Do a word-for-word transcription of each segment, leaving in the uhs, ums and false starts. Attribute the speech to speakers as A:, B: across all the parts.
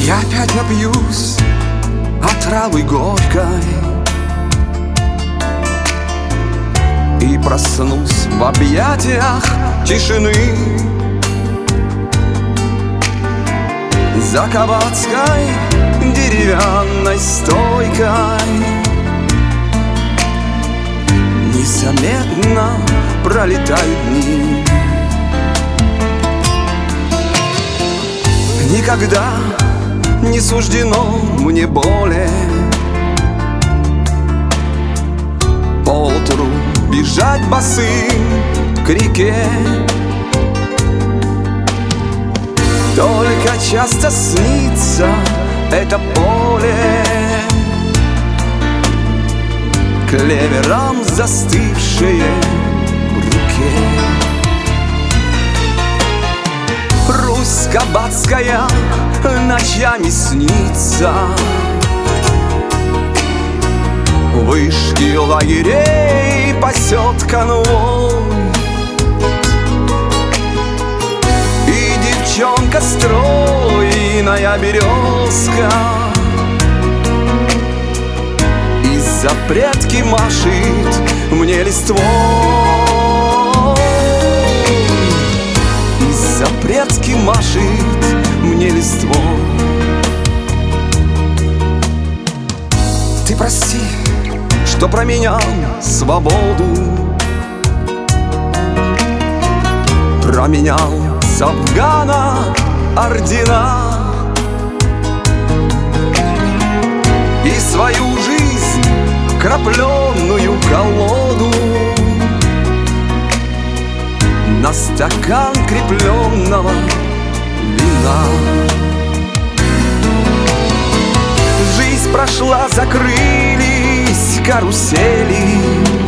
A: Я опять напьюсь отравы горькой и проснусь в объятиях тишины. За кабацкой деревянной стойкой незаметно пролетают дни. Никогда не суждено мне более поутру бежать босым к реке. Только часто снится это поле, клевером застывшее в руке. Русь кабацкая ночами снится, вышки лагерей пасет конвой, и девчонка стройная березка из-за прядки машет мне листвой. Из-за прядки машет мне листвой. Ты прости, что променял свободу, променял с Афгана ордена и свою жизнь, крапленную колоду, на стакан крепленного вина. Жизнь прошла, закрылись карусели,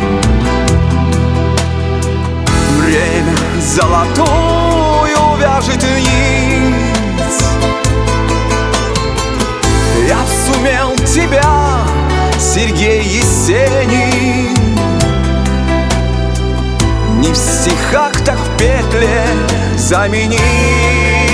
A: время золотую вяжет нить. Я сумел тебя, Сергей Есенин, не в стихах, так в петле заменить.